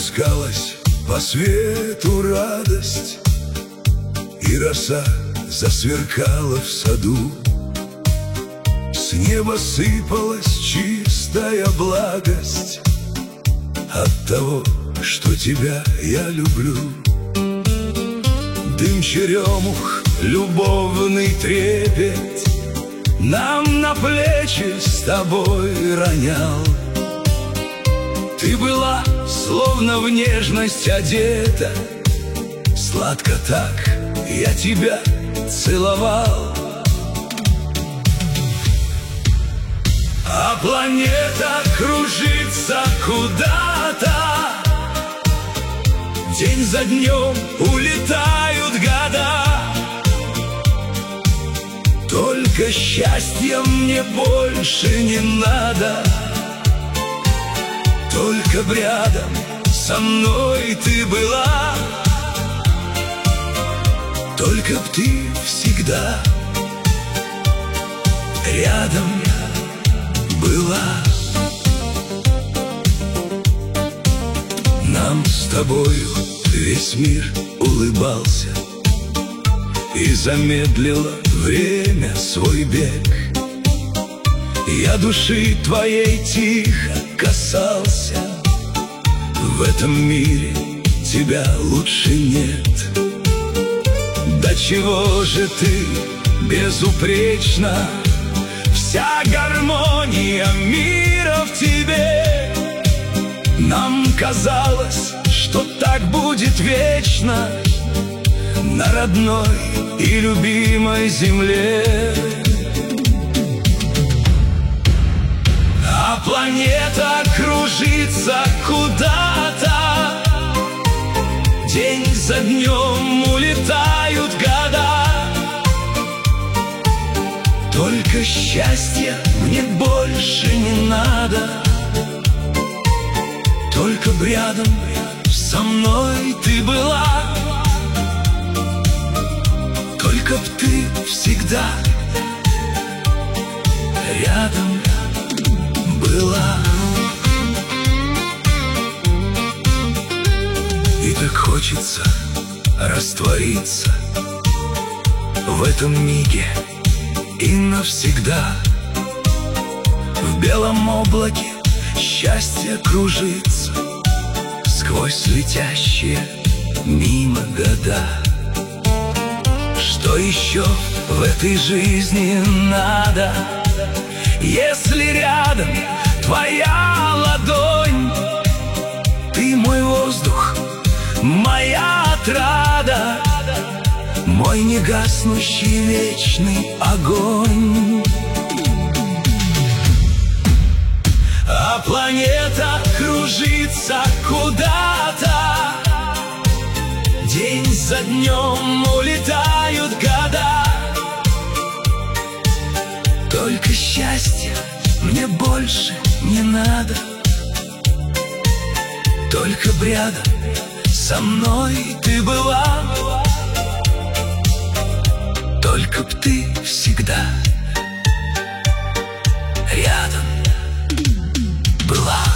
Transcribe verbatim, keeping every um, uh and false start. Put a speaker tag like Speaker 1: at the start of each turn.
Speaker 1: Плескалась по свету радость, и роса засверкала в саду. С неба сыпалась чистая благость от того, что тебя я люблю. Дым черемух, любовный трепет нам на плечи с тобой ронял. Ты была словно в нежность одета, сладко так я тебя целовал. А планета кружится куда-то, день за днем улетают года. Только счастья мне больше не надо, только б рядом со мной ты была, только б ты всегда рядом была. Нам с тобою весь мир улыбался, и замедлило время свой бег. Я души твоей тихо касался, в этом мире тебя лучше нет. До чего же ты безупречна, вся гармония мира в тебе. Нам казалось, что так будет вечно на родной и любимой земле. А планета кружится куда-то, день за днем улетают года. Только счастья мне больше не надо, только б рядом со мной ты была, только б ты всегда рядом была. И так хочется раствориться в этом миге и навсегда. В белом облаке счастье кружится сквозь летящие мимо года. Что еще в этой жизни надо, если рядом твоя ладонь? Ты мой воздух, моя отрада, мой негаснущий вечный огонь. А планета кружится куда-то, день за днем улетают года. Только счастья мне больше не надо, только б рядом со мной ты была, только б ты всегда рядом была.